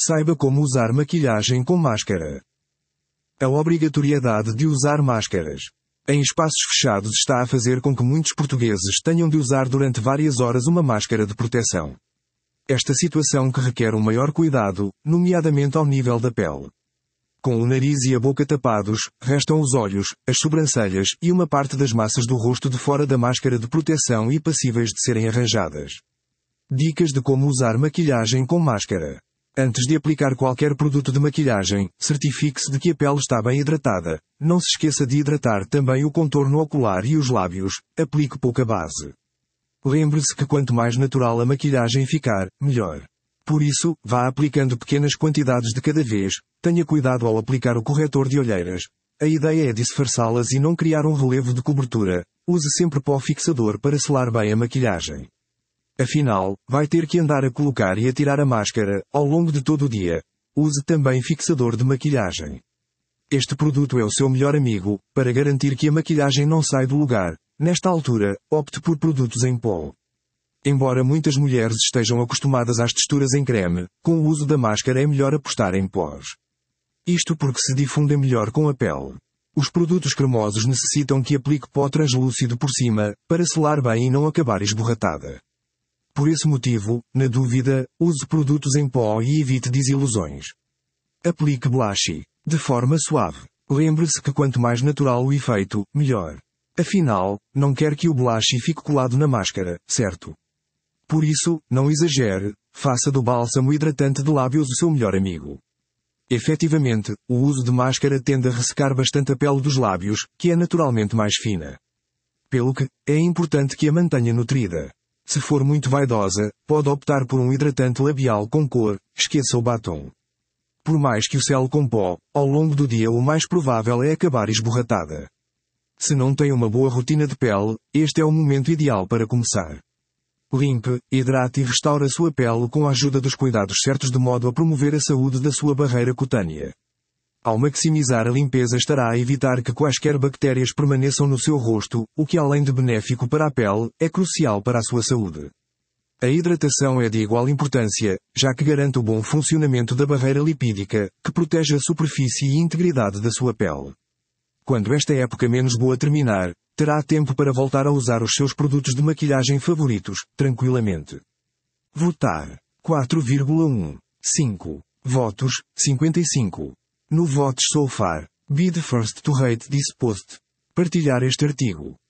Saiba como usar maquilhagem com máscara. A obrigatoriedade de usar máscaras em espaços fechados está a fazer com que muitos portugueses tenham de usar durante várias horas uma máscara de proteção. Esta situação que requer um maior cuidado, nomeadamente ao nível da pele. Com o nariz e a boca tapados, restam os olhos, as sobrancelhas e uma parte das massas do rosto de fora da máscara de proteção e passíveis de serem arranjadas. Dicas de como usar maquilhagem com máscara. Antes de aplicar qualquer produto de maquilhagem, certifique-se de que a pele está bem hidratada. Não se esqueça de hidratar também o contorno ocular e os lábios. Aplique pouca base. Lembre-se que quanto mais natural a maquilhagem ficar, melhor. Por isso, vá aplicando pequenas quantidades de cada vez. Tenha cuidado ao aplicar o corretor de olheiras. A ideia é disfarçá-las e não criar um relevo de cobertura. Use sempre pó fixador para selar bem a maquilhagem. Afinal, vai ter que andar a colocar e a tirar a máscara, ao longo de todo o dia. Use também fixador de maquilhagem. Este produto é o seu melhor amigo, para garantir que a maquilhagem não sai do lugar. Nesta altura, opte por produtos em pó. Embora muitas mulheres estejam acostumadas às texturas em creme, com o uso da máscara é melhor apostar em pós. Isto porque se difundem melhor com a pele. Os produtos cremosos necessitam que aplique pó translúcido por cima, para selar bem e não acabar esborratada. Por esse motivo, na dúvida, use produtos em pó e evite desilusões. Aplique blush de forma suave. Lembre-se que quanto mais natural o efeito, melhor. Afinal, não quer que o blush fique colado na máscara, certo? Por isso, não exagere, faça do bálsamo hidratante de lábios o seu melhor amigo. Efetivamente, o uso de máscara tende a ressecar bastante a pele dos lábios, que é naturalmente mais fina. Pelo que, é importante que a mantenha nutrida. Se for muito vaidosa, pode optar por um hidratante labial com cor. Esqueça o batom. Por mais que o sele com pó, ao longo do dia o mais provável é acabar esborratada. Se não tem uma boa rotina de pele, este é o momento ideal para começar. Limpe, hidrate e restaure a sua pele com a ajuda dos cuidados certos de modo a promover a saúde da sua barreira cutânea. Ao maximizar a limpeza estará a evitar que quaisquer bactérias permaneçam no seu rosto, o que além de benéfico para a pele, é crucial para a sua saúde. A hidratação é de igual importância, já que garante o bom funcionamento da barreira lipídica, que protege a superfície e integridade da sua pele. Quando esta época menos boa terminar, terá tempo para voltar a usar os seus produtos de maquilhagem favoritos, tranquilamente. Votar. 4,1. 5. Votos, 55. No Votes So Far. Be the first to rate this post. Partilhar este artigo.